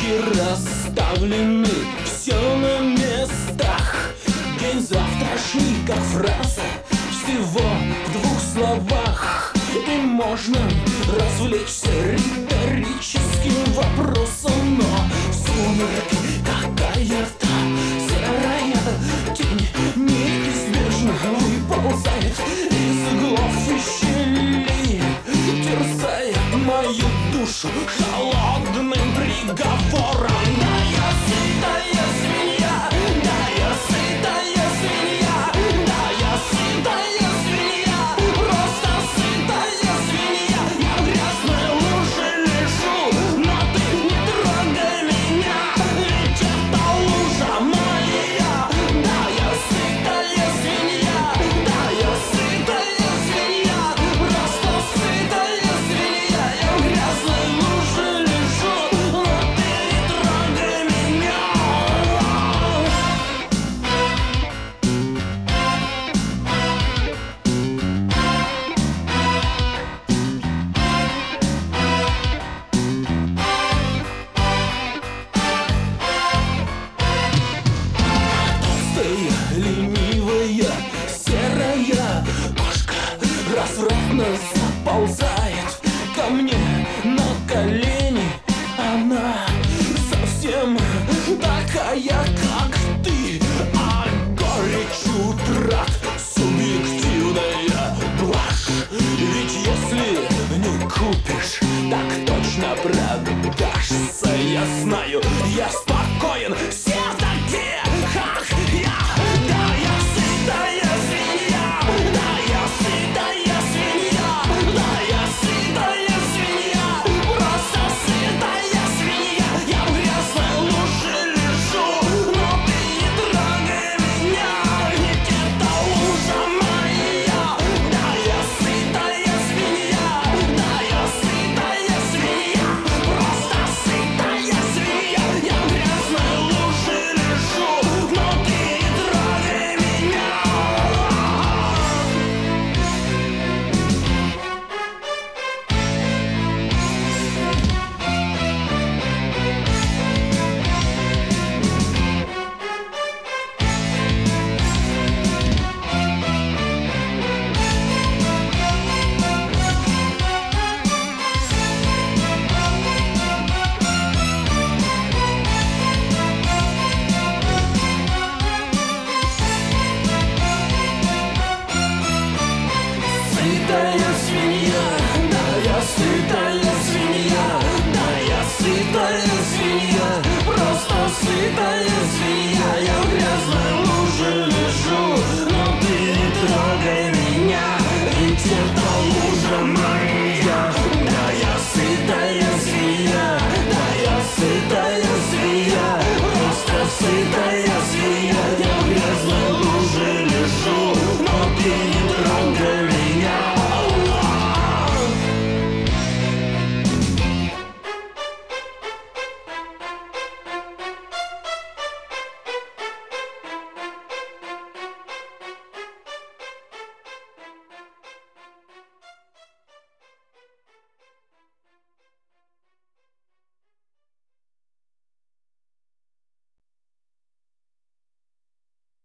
расставлены все на местах. День завтрашний, как фраза, всего в двух словах. И можно развлечься риторическим вопросом, но в сумерки какая-то серая тень неизбежно выползает из углов и щелей, терзая мою душу холодным приговором. Да, я сытая свинья, да, я сытая свинья, да, я сытая свинья, просто сытая свинья. Я в грязной луже лежу, но ты не трогай меня, ведь это лужа моя. Да, я сытая свинья, да, я сытая свинья, просто сытая свинья. Я в грязной луже лежу, но ты не трогай меня. Толстая, ленивая, серая кошка развратно заползает ко мне на колени. Она совсем такая, как ты, а горечь утрат субъективная блажь. Ведь если не купишь